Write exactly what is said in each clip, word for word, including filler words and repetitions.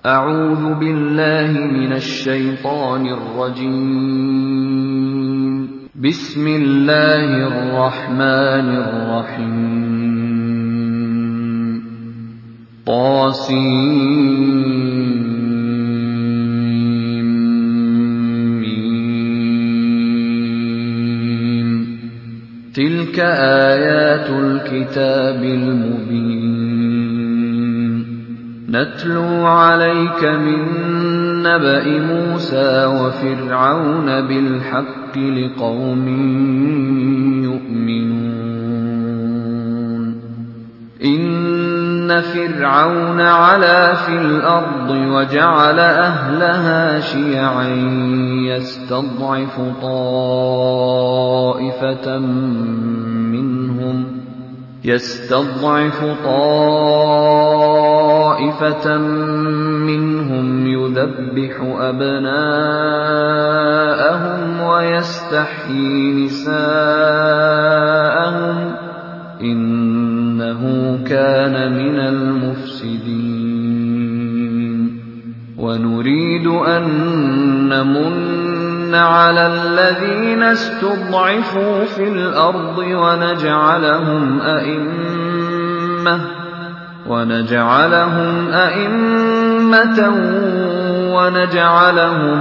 أعوذ بالله من الشيطان الرجيم. بسم الله الرحمن الرحيم. طاسيم. تلك آيات الكتاب المبين. نتلو عليك من نبأ موسى وفرعون بالحق لقوم يؤمنون. إن فرعون علا في الأرض وجعل أهلها شيعا يستضعف طائفة منهم يستضعف طائفة منهم يذبح أبناءهم ويستحيي نساءهم إنه كان من المفسدين. ونريد أن نمن على الذين استضعفوا في الأرض ونجعلهم أئمة ونجعلهم أئمة ونجعلهم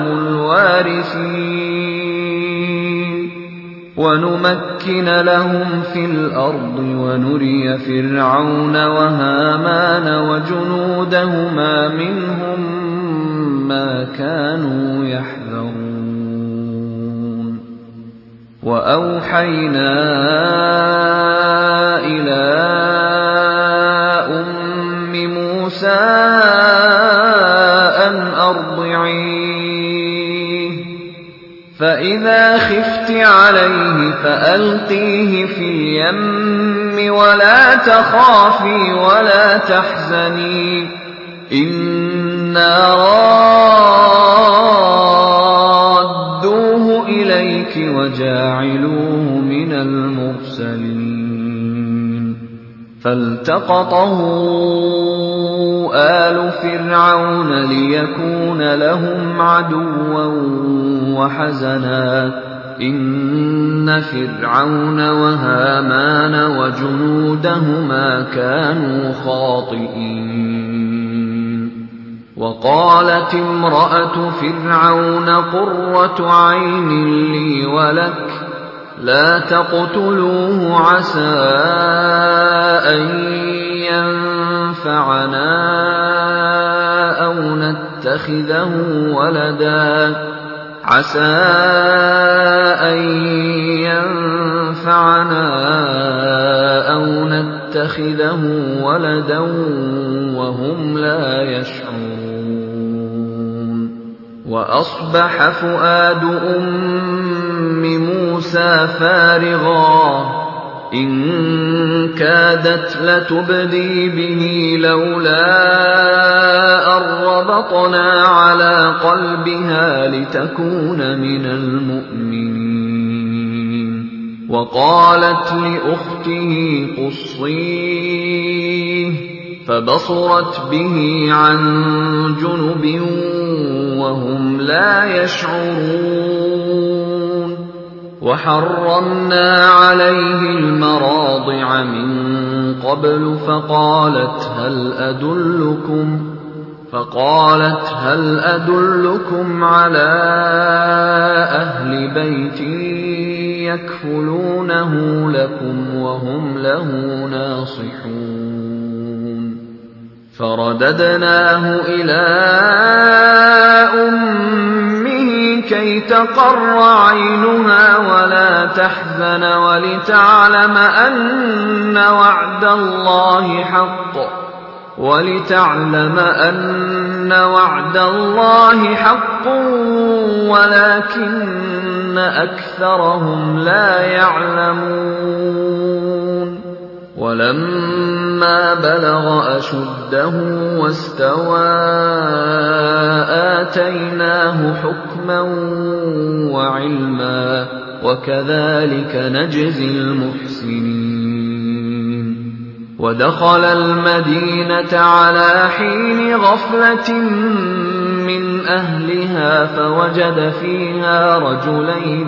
الوارثين ونمكن لهم في الأرض ونري فرعون وهامان وجنودهما منهم ما كانوا يحذرون. وأوحينا إلى أم موسى أن أرضعيه فإذا خفت عليه فألقيه في اليم ولا تخافي ولا تحزني إنا رادوه إليك وجاعلوه من المرسلين. فالتقطه آل فرعون ليكون لهم عدوا وحزنا إن فرعون وهامان وجنودهما كانوا خاطئين. وقالت امرأة فرعون قرة عين لي ولك لا تقتلوه عسى أن ينفعنا أو نتخذه ولدا عسى أن ينفعنا أو نتخذه ولدا وهم لا يشعرون. وأصبح فؤاد أم موسى فارغا إن كادت لتبدي به لولا أن ربطنا على قلبها لتكون من المؤمنين. وقالت لأخته قصيه فبصرت به عن جنب وهم لا يشعرون. وحرمنا عليه المراضع من قبل فقالت هل أدلكم فقالت هل أدلكم على أهل بيت يكفلونه لكم وهم له ناصحون. فرددناه إلى أمه كي تقر عينها ولا تحزن ولتعلم أن وعد الله حق ولتعلم أن وعد الله حق ولكن أكثرهم لا يعلمون. ولما بلغ أشده واستوى آتيناه حكما وعلما وكذلك نجزي المحسنين. ودخل المدينة على حين غفلة من أهلها فوجد فيها رجلين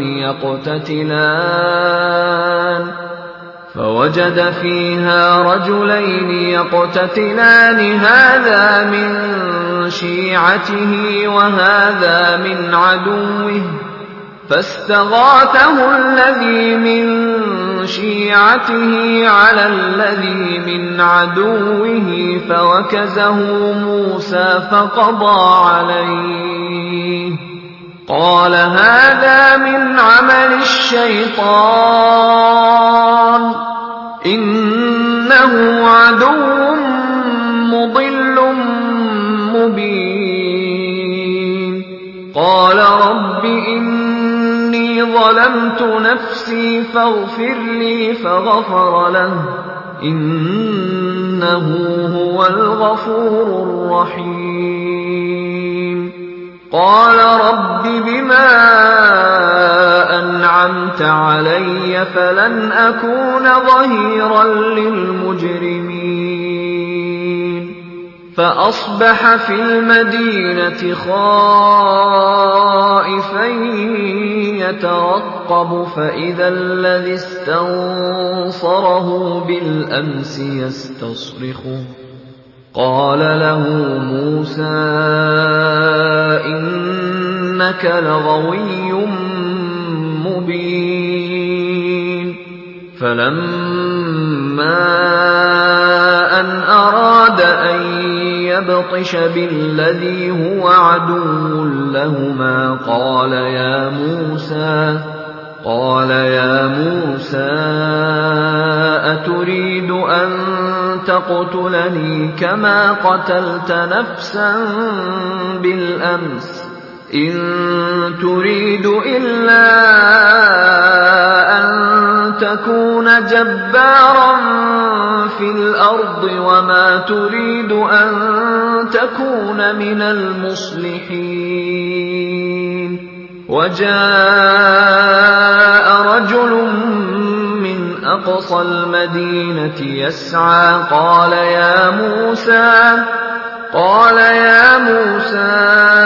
يقتتلان فوجد فيها رجلين يقتتلان هذا من شيعته وهذا من عدوه فاستغاثه الذي من شيعته على الذي من عدوه فوكزه موسى فقضى عليه قال هذا من عمل الشيطان إنه عدو مضل مبين قال رب إني ظلمت نفسي فاغفر لي فغفر له إنه هو الغفور الرحيم قال رب بما أنعمت علي فلن أكون ظهيرا للمجرمين فأصبح في المدينة خائفا يترقب فإذا الذي استنصره بالأمس يستصرخه قال له موسى إنك لغوي مبين فلما أن أراد أن يبطش بالذي هو عدو لهما قال يا موسى قال يا موسى أتريد أن تقتلني كما قتلت نفسا بالأمس إن تريد إلا أن تكون جبارا في الأرض وما تريد أن تكون من المصلحين وجاء رجل من أقصى المدينة يسعى قال يا موسى قال يا موسى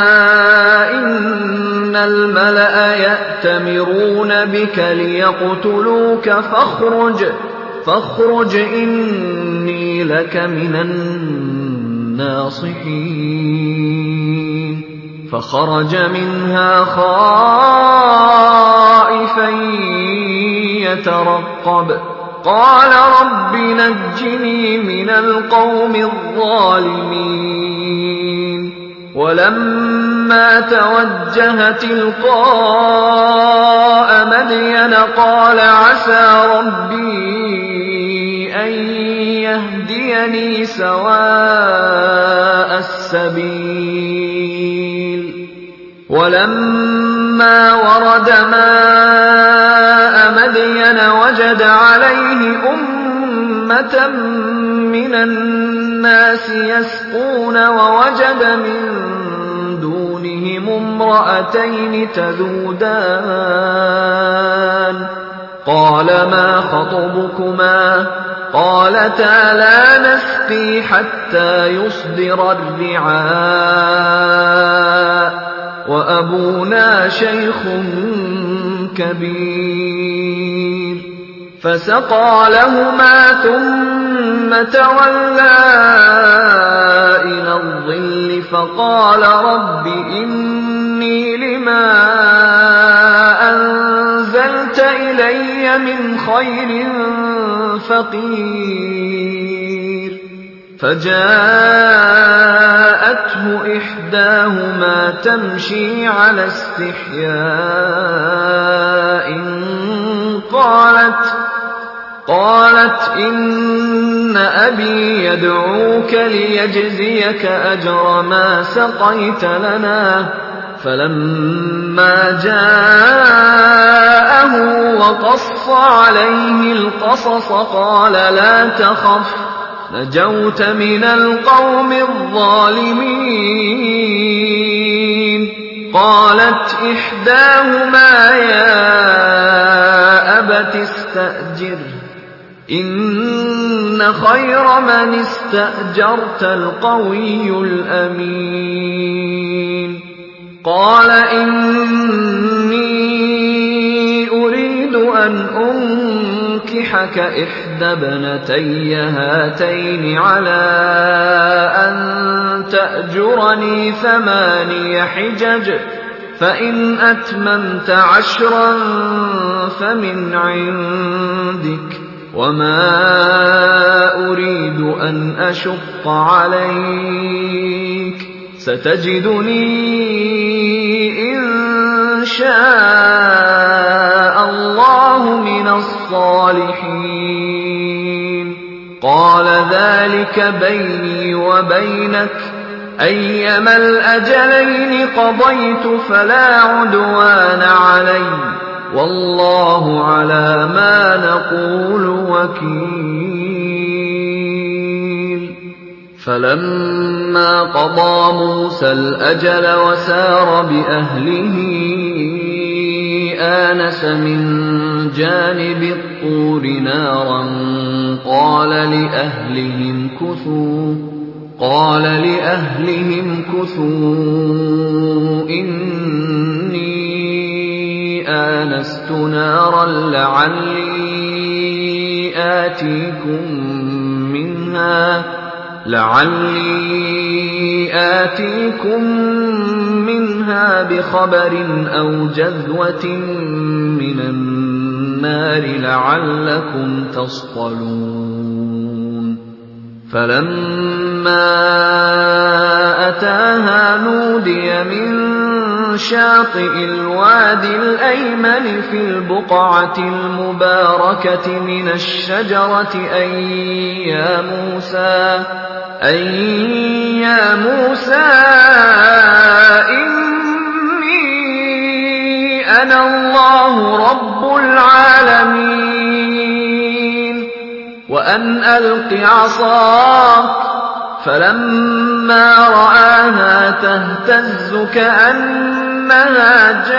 إن الملأ يأتمرون بك ليقتلوك فاخرج فاخرج إني لك من الناصحين فخرج منها خائفا يترقب قال رب نجني من القوم الظالمين ولما توجه تلقاء مدين قال عسى ربي أن يهديني سواء السبيل ولما ورد ماء مدين وجد عليه أمة من الناس يسقون ووجد من دونهم امرأتين تذودان قال ما خطبكما قالتا لا نسقي حتى يصدر الرعاء وأبونا شيخ كبير فسقى لهما ثم تولى إلى الظل فقال رب إني لما أنزلت إلي من خير فقير فجاءته إحداهما تمشي على استحياء قالت قالت إن أبي يدعوك ليجزيك أجر ما سقيت لنا فلما جاءه وقص عليه القصص قال لا تخف نجوت من القوم الظالمين قالت إحداهما يا أبت استأجره إن خير من استأجرت القوي الأمين. قال إني أريد أن أنكحك إحدى ابنتي هاتين على أن تأجرني ثماني حجج، فإن أتممت عشرا فمن عندك، وما أريد أن أشق عليك، ستجدني إن شاء الله من الصالحين. قال ذلك بيني وبينك، أيما الأجلين قضيت فلا عدوان علي، والله على ما نقول وكيل. فلما قضى موسى الأجل وسار بأهله آنس من جانب الطور نارا قال لأهلهم كثوا قال لأهلهم كثوا إني آنست نارا لعلي آتيكم منها لعلي آتيكم منها بخبر أو جذوة من النار لعلكم تصطلون. فلما أتاها نودي من شاطئ الوادي الأيمن في البقعة المباركة من الشجرة أن يا موسى أن يا موسى إني أنا الله رب العالمين، وأن ألق عصاك. فلما رآها تهتز كأنها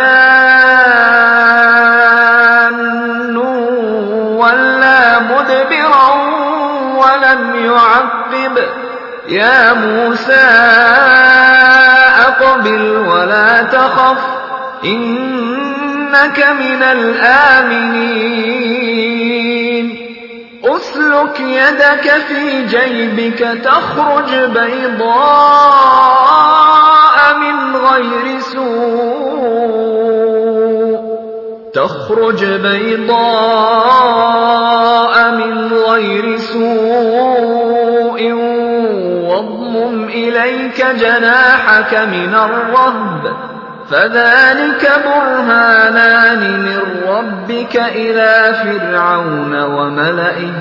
جان ولا مدبرا ولم يعقب. يا موسى أقبل ولا تخف إنك من الآمنين. أسلك يدك في جيبك تخرج بيضاء من غير سوء تخرج بيضاء من غير سوء واضمم إليك جناحك من الرهب فذلك برهانان من ربك إلى فرعون وملئه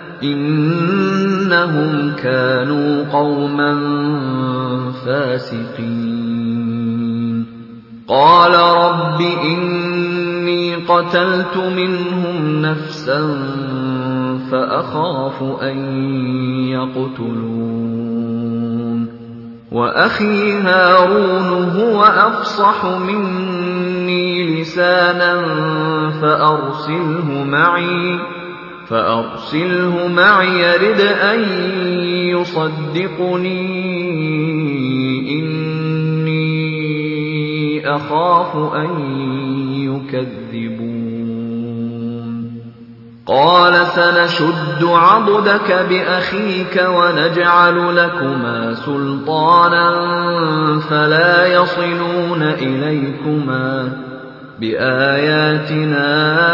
إنهم كانوا قوما فاسقين. قال رب إني قتلت منهم نفسا فأخاف أن يقتلون، وأخي هارون هو أفصح مني لسانا فأرسله معي فأرسله معي يرد أن يصدقني إني أخاف أن يكذبون. قال سنشد عضدك بأخيك ونجعل لكما سلطانا فلا يصلون إليكما بآياتنا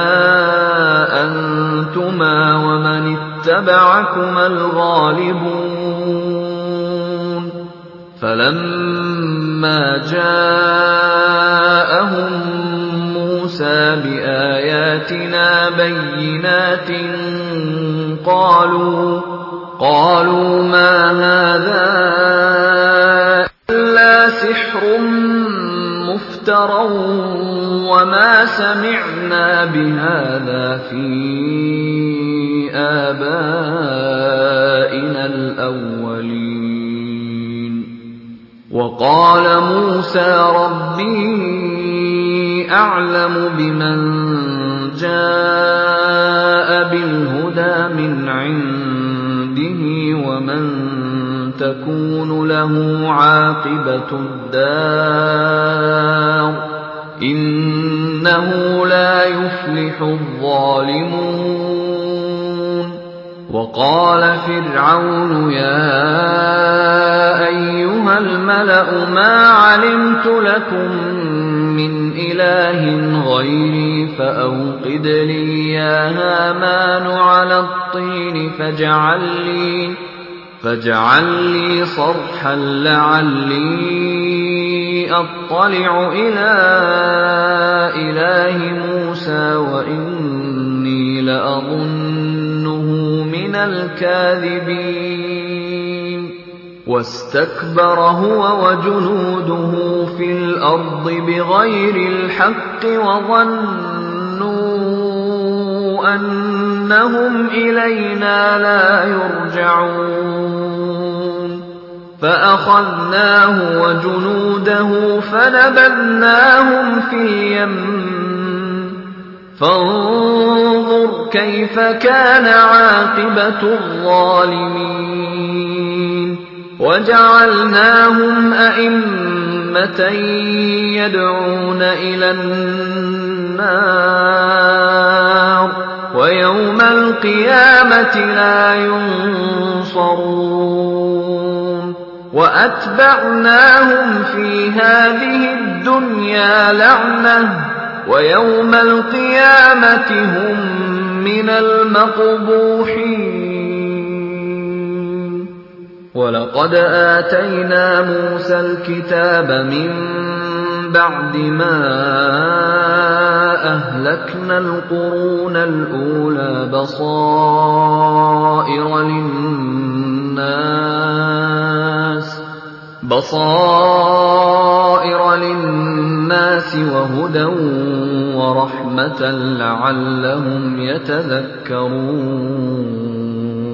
أنتما ومن اتبعكما الغالبون. فلما جاءهم موسى بآياتنا بينات قالوا قالوا ما هذا إلا سحر مفترى وما سمعنا بهذا في آبائنا الأولين. وقال موسى ربي أعلم بمن جاء بالهدى إلا من عنده ومن تكون له عاقبة الدار إنه لا يفلح الظالمون. وقال فرعون يا أيها الملأ ما علمت لكم من إله غيري فأوقد لي يا هامان على الطين فاجعل لي, فاجعل لي صرحا لعلي أطلع إلى إله موسى وإني لأظنه من الكاذبين. واستكبر هو وجنوده في الأرض بغير الحق وظنوا أنهم إلينا لا يرجعون فأخذناه وجنوده فنبذناهم في اليم فانظر كيف كان عاقبة الظالمين. وجعلناهم أئمة يدعون إلى النار ويوم القيامة لا ينصرون. وأتبعناهم في هذه الدنيا لعنة ويوم القيامة هم من المقبوحين. ولقد آتينا موسى الكتاب من بعد ما أهلكنا القرون الأولى بصائر للناس بصائر للناس وهدى ورحمة لعلهم يتذكرون.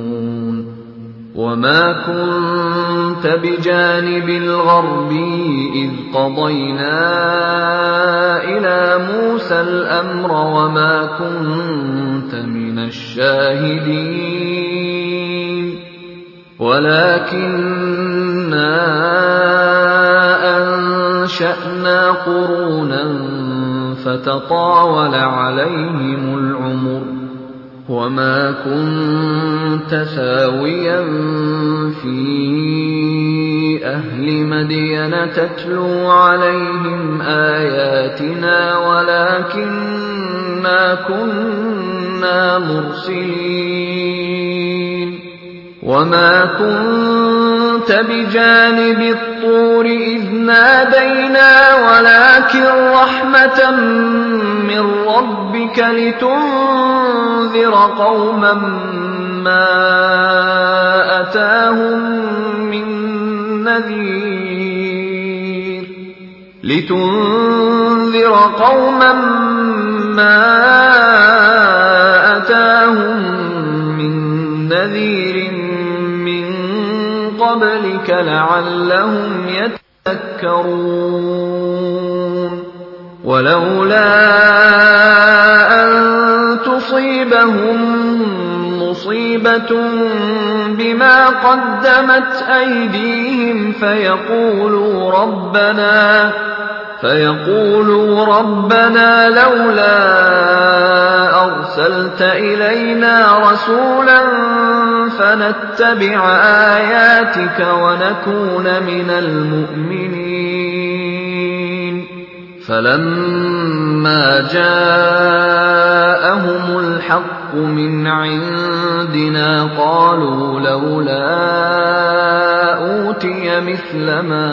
وما كنت بجانب الغربي إذ قضينا إلى موسى الأمر وما كنت من الشاهدين ولكننا أنشأنا قرونا فتطاول عليهم العمر وما كنت ثاويا في أهل مدين تتلو عليهم آياتنا ولكننا كنا مرسلين. وما كنت بجانب الطور إذ نادينا ولكن رحمة من ربك لتنذر قوما ما أتاهم من نذير لتنذر قوما ما أتاهم من نذير قبلك لعلهم يتذكرون. ولولا أن تصيبهم مصيبة بما قدمت أيديهم فيقولوا ربنا فيقولوا ربنا لولا أرسلت إلينا رسولا فنتبع آياتك ونكون من المؤمنين. فلما جاءهم الحق من عندنا قالوا لولا أوتي مثل ما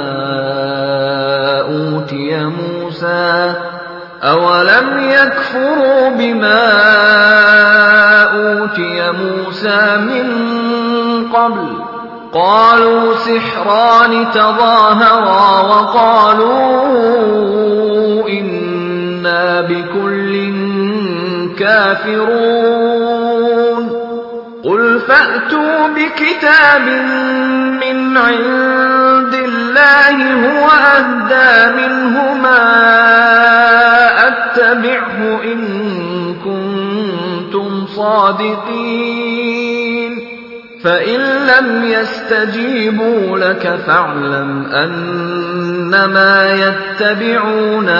أوتي موسى أولم يكفروا بما أوتي موسى من قبل قالوا سحران تظاهرا وقالوا إنا بكل كافرون. قل فأتوا بكتاب من عند الله هو أهدى منهما أتبعه إن كنتم صادقين فإن لم يستجيبوا لك فاعلم أنما يتبعون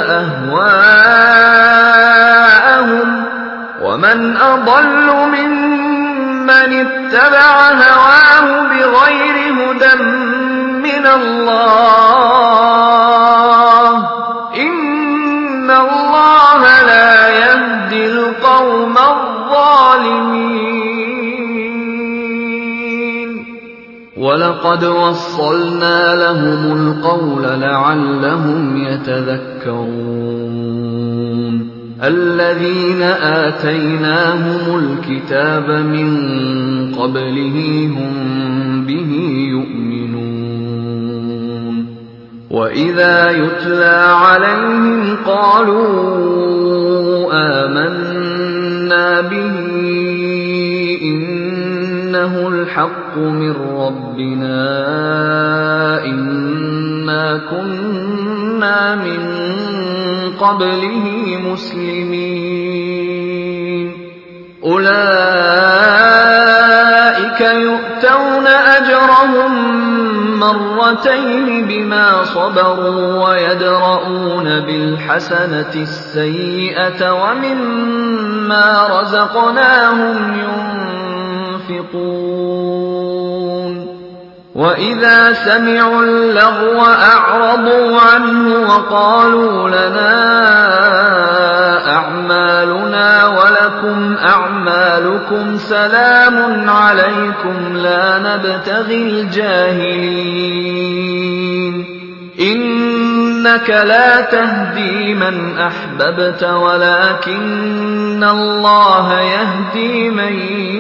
أهواءهم ومن أضل ممن اتبع هواه بغير هدى من الله إن الله لا يهدي القوم الظالمين ولقد وصلنا لهم القول لعلهم يتذكرون الذين آتيناهم الكتاب من قبله هم به يؤمنون وإذا يتلى عليهم قالوا آمنا به إنه الحق من ربنا إنا كنا من قبله مسلمين أولئك يؤتون أجرهم مرتين بما صبروا ويدرؤون بالحسنة السيئة ومما رزقناهم ينفقون وإذا سمعوا اللغو أعرضوا عنه وقالوا لنا أعمالنا ولكم أعمالكم سلام عليكم لا نبتغي الجاهلين إنك لا تهدي من أحببت ولكن الله يهدي من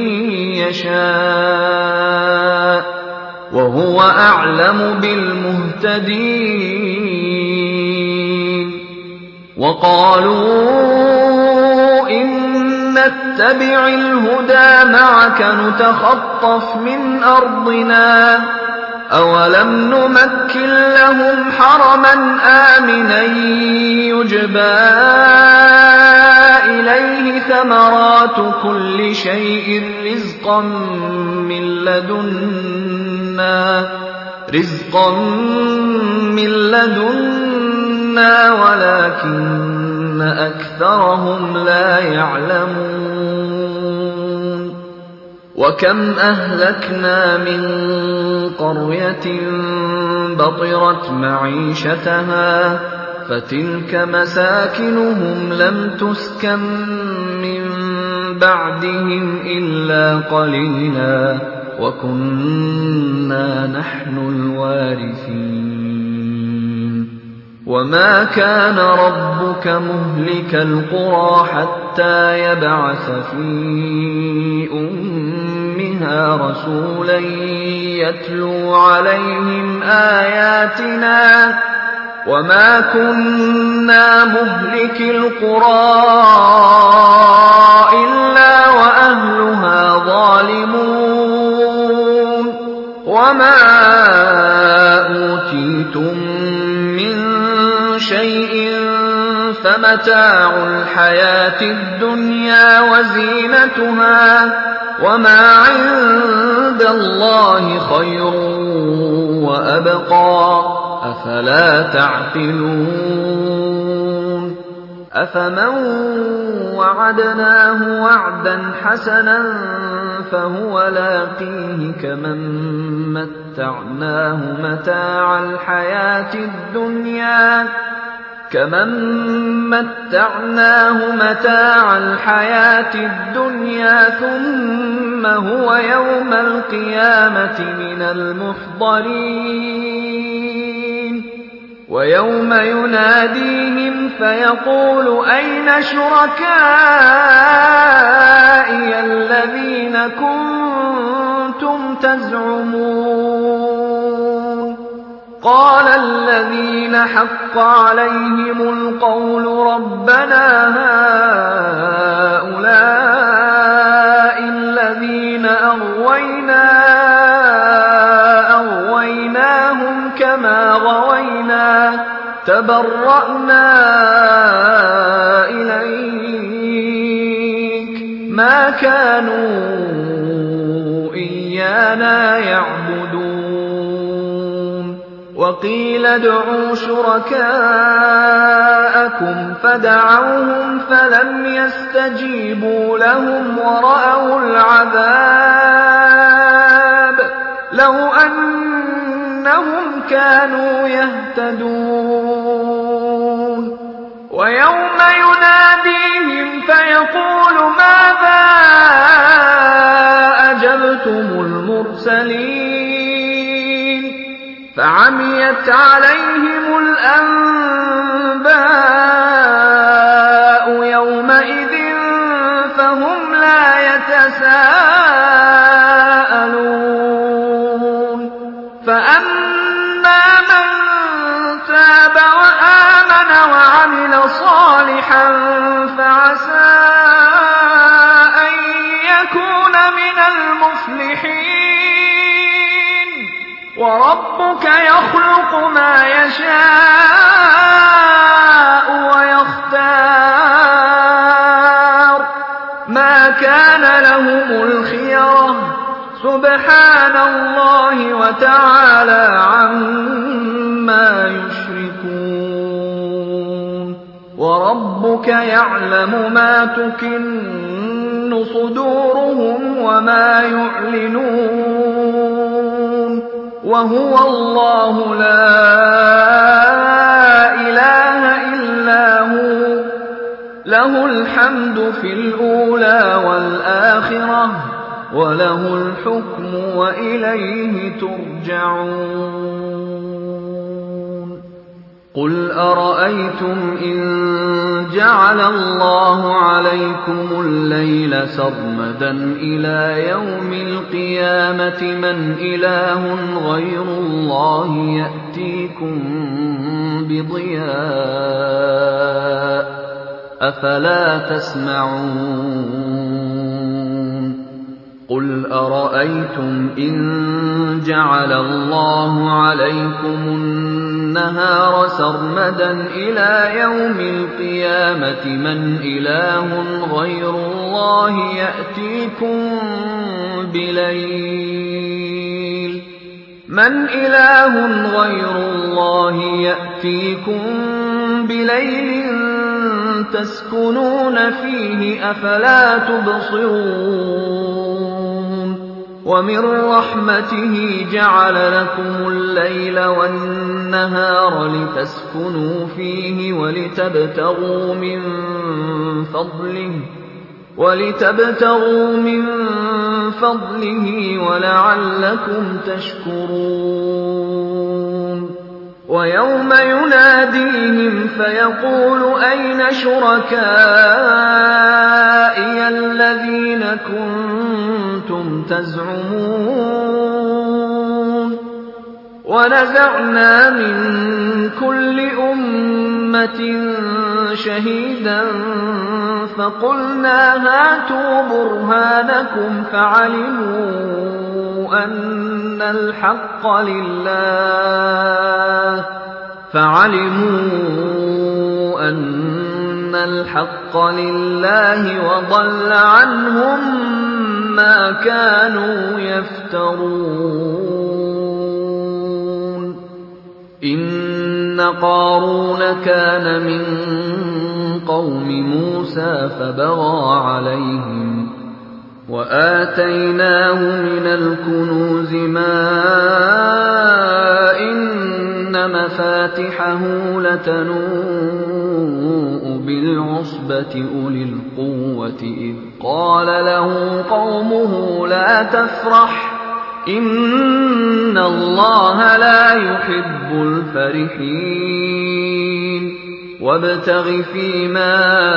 يشاء وهو أعلم بالمهتدين وقالوا إن نتبع الهدى معك نتخطف من أرضنا أولم نمكن لهم حرما آمنا يجبى إليه ثمرات كل شيء رزقا من لدنا رزقا من لدنا ولكن أكثرهم لا يعلمون وكم أهلكنا من قرية بطرت معيشتها فتلك مساكنهم لم تسكن من بعدهم إلا قليلا وكنا نحن الوارثين وما كان ربك مهلك القرى حتى يبعث في أمها رسولا يتلو عليهم آياتنا وما كنا مهلك القرى إلا وأهلها ظالمون وما أوتيتم من شيء فمتاع الحياة الدنيا وزينتها وما عند الله خير وأبقى أفلا تعقلون أفمن وعدناه وعدا حسنا فهو لاقيه كمن متعناه متاع الحياة الدنيا كمن متعناه متاع الحياة الدنيا ثم هو يوم القيامة من المحضرين ويوم يناديهم فيقول أين شركائي الذين كنتم تزعمون قال الذين حق عليهم القول ربنا هؤلاء الذين أغوينا أغويناهم كما غوينا تبرأنا إليك ما كانوا إيانا يعبدون وقيل ادعوا شركاءكم فدعوهم فلم يستجيبوا لهم ورأوا العذاب لو أنهم كانوا يهتدون ويوم يناديهم فيقول ماذا أجبتم المرسلين فعميت عليهم الأنباء يومئذ فهم لا يتساءلون فأما من تاب وآمن وعمل صالحا فعسى أن يكون من المفلحين وربك يخلق ما يشاء ويختار ما كان لهم الخيرة سبحان الله وتعالى عما يشركون وربك يعلم ما تكن صدورهم وما يعلنون وهو الله لا إله إلا هو له الحمد في الأولى والآخرة وله الحكم وإليه ترجعون قل أرأيتم إن جعل الله عليكم الليل سرمدا إلى يوم القيامة من إله غير الله يأتيكم بضياء أفلا تسمعون قل أرأيتم إن جعل الله عليكم النهار سرمدا إلى يوم القيامة من إله غير الله يأتيكم بليل من إله غير الله يأتيكم بليل تسكنون فيه أفلا تبصرون ومن رحمته جعل لكم الليل والنهار لتسكنوا فيه ولتبتغوا من فضله ولتبتغوا من فضله ولعلكم تشكرون ويوم يناديهم فيقول أين شركائي الذين كنتم تزعمون ونزعنا من كل أمة شهيدا فقلنا هاتوا برهانكم فعلموا أن الحق لله فعلموا أن الحق لله وضل عنهم ما كانوا يفترون إن قارون كان من قوم موسى فبغى عليهم وآتيناه من الكنوز ما إن مفاتحه لتنوء بالعصبة أولي القوة إذ قال له قومه لا تفرح إن الله لا يحب الفرحين وابتغ فيما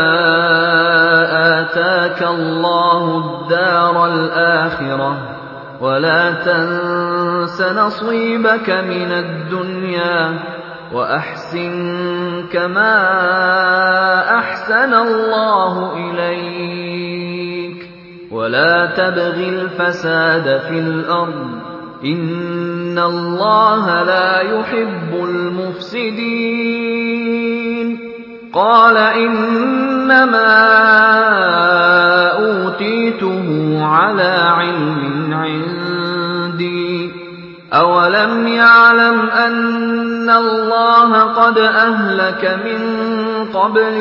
آتاك الله الدار الآخرة ولا تنس نصيبك من الدنيا وأحسن كما أحسن الله إليك ولا تبغ الفساد في الأرض إن الله لا يحب المفسدين قال إنما أوتيته على علم عندي أولم يعلم أن الله قد أهلك من قبل